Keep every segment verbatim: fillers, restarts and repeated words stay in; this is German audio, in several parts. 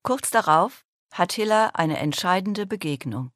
Kurz darauf hat Hilla eine entscheidende Begegnung.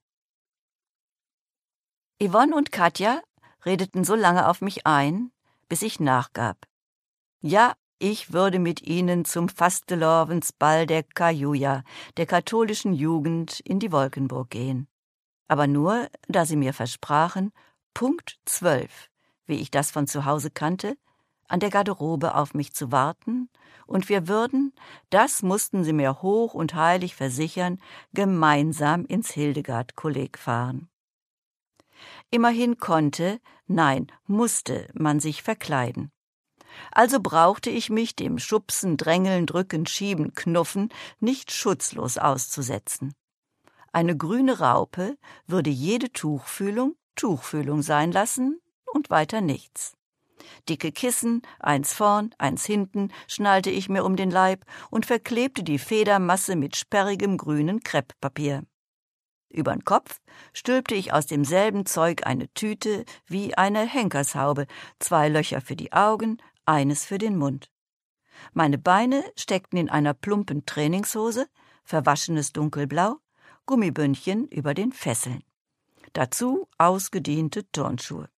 Yvonne und Katja redeten so lange auf mich ein, bis ich nachgab. Ja, ich würde mit ihnen zum Fastelovensball der Kajuja, der katholischen Jugend, in die Wolkenburg gehen. Aber nur, da sie mir versprachen, Punkt zwölf, wie ich das von zu Hause kannte, an der Garderobe auf mich zu warten, und wir würden, das mussten sie mir hoch und heilig versichern, gemeinsam ins Hildegard-Kolleg fahren. Immerhin konnte, nein, musste man sich verkleiden. Also brauchte ich mich dem Schubsen, Drängeln, Drücken, Schieben, Knuffen nicht schutzlos auszusetzen. Eine grüne Raupe würde jede Tuchfühlung Tuchfühlung sein lassen und weiter nichts. Dicke Kissen, eins vorn, eins hinten, schnallte ich mir um den Leib und verklebte die Federmasse mit sperrigem grünen Krepppapier. Übern Kopf stülpte ich aus demselben Zeug eine Tüte wie eine Henkershaube, zwei Löcher für die Augen, eines für den Mund. Meine Beine steckten in einer plumpen Trainingshose, verwaschenes Dunkelblau, Gummibündchen über den Fesseln. Dazu ausgediente Turnschuhe.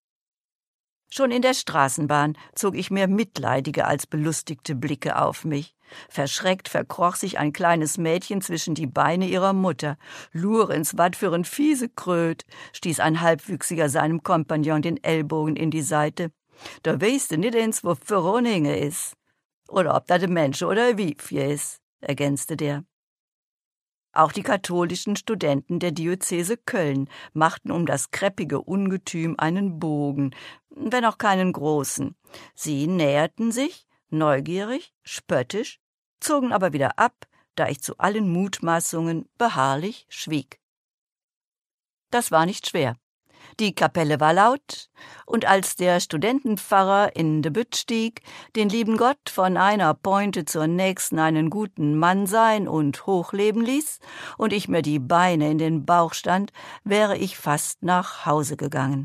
Schon in der Straßenbahn zog ich mir mitleidige als belustigte Blicke auf mich. Verschreckt verkroch sich ein kleines Mädchen zwischen die Beine ihrer Mutter. »Lorenz, wat für ein Fiesekröt«, stieß ein Halbwüchsiger seinem Kompagnon den Ellbogen in die Seite. »Da weißt du nicht eins, wo Veroninge is. Oder ob da de Mensch oder Wiefje is«, ergänzte der. Auch die katholischen Studenten der Diözese Köln machten um das kreppige Ungetüm einen Bogen, wenn auch keinen großen. Sie näherten sich, neugierig, spöttisch, zogen aber wieder ab, da ich zu allen Mutmaßungen beharrlich schwieg. Das war nicht schwer. Die Kapelle war laut, und als der Studentenpfarrer in de Bütt stieg, den lieben Gott von einer Pointe zur nächsten einen guten Mann sein und hochleben ließ, und ich mir die Beine in den Bauch stand, wäre ich fast nach Hause gegangen.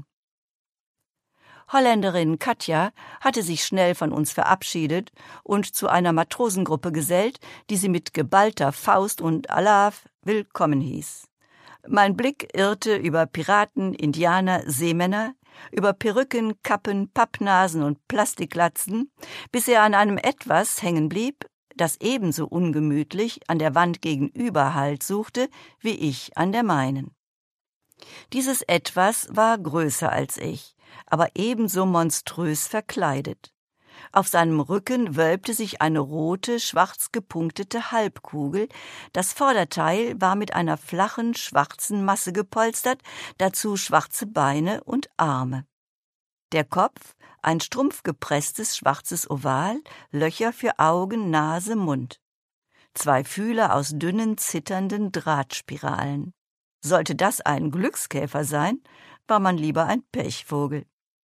Holländerin Katja hatte sich schnell von uns verabschiedet und zu einer Matrosengruppe gesellt, die sie mit geballter Faust und Alaf willkommen hieß. Mein Blick irrte über Piraten, Indianer, Seemänner, über Perücken, Kappen, Pappnasen und Plastiklatzen, bis er an einem Etwas hängen blieb, das ebenso ungemütlich an der Wand gegenüber Halt suchte, wie ich an der meinen. Dieses Etwas war größer als ich, aber ebenso monströs verkleidet. Auf seinem Rücken wölbte sich eine rote, schwarz gepunktete Halbkugel. Das Vorderteil war mit einer flachen, schwarzen Masse gepolstert, dazu schwarze Beine und Arme. Der Kopf, ein strumpfgepresstes schwarzes Oval, Löcher für Augen, Nase, Mund. Zwei Fühler aus dünnen, zitternden Drahtspiralen. Sollte das ein Glückskäfer sein, war man lieber ein Pechvogel.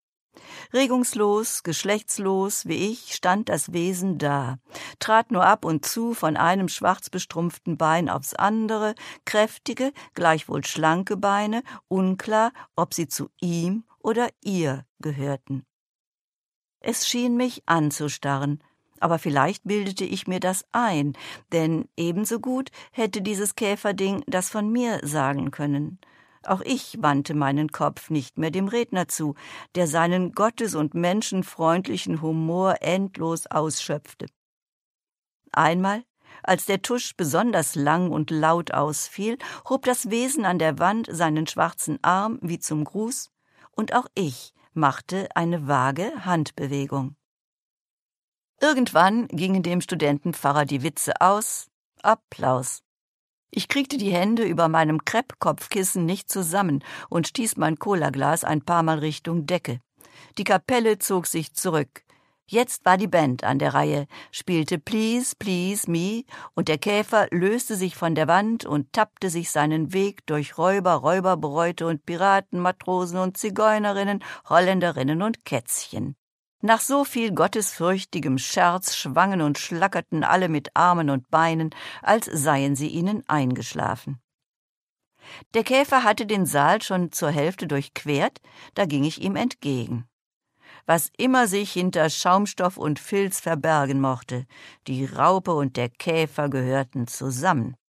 Regungslos, geschlechtslos wie ich stand das Wesen da, trat nur ab und zu von einem schwarz bestrumpften Bein aufs andere, kräftige, gleichwohl schlanke Beine, unklar, ob sie zu ihm oder ihr gehörten. Es schien mich anzustarren, aber vielleicht bildete ich mir das ein, denn ebenso gut hätte dieses Käferding das von mir sagen können. Auch ich wandte meinen Kopf nicht mehr dem Redner zu, der seinen gottes- und menschenfreundlichen Humor endlos ausschöpfte. Einmal, als der Tusch besonders lang und laut ausfiel, hob das Wesen an der Wand seinen schwarzen Arm wie zum Gruß, und auch ich machte eine vage Handbewegung. Irgendwann gingen dem Studentenpfarrer die Witze aus. Applaus. Ich kriegte die Hände über meinem Kreppkopfkissen nicht zusammen und stieß mein Colaglas ein paar Mal Richtung Decke. Die Kapelle zog sich zurück. Jetzt war die Band an der Reihe, spielte Please, Please Me, und der Käfer löste sich von der Wand und tappte sich seinen Weg durch Räuber, Räuberbräute und Piraten, Matrosen und Zigeunerinnen, Holländerinnen und Kätzchen. Nach so viel gottesfürchtigem Scherz schwangen und schlackerten alle mit Armen und Beinen, als seien sie ihnen eingeschlafen. Der Käfer hatte den Saal schon zur Hälfte durchquert, da ging ich ihm entgegen. was immer sich hinter Schaumstoff und Filz verbergen mochte. Die Raupe und der Käfer gehörten zusammen.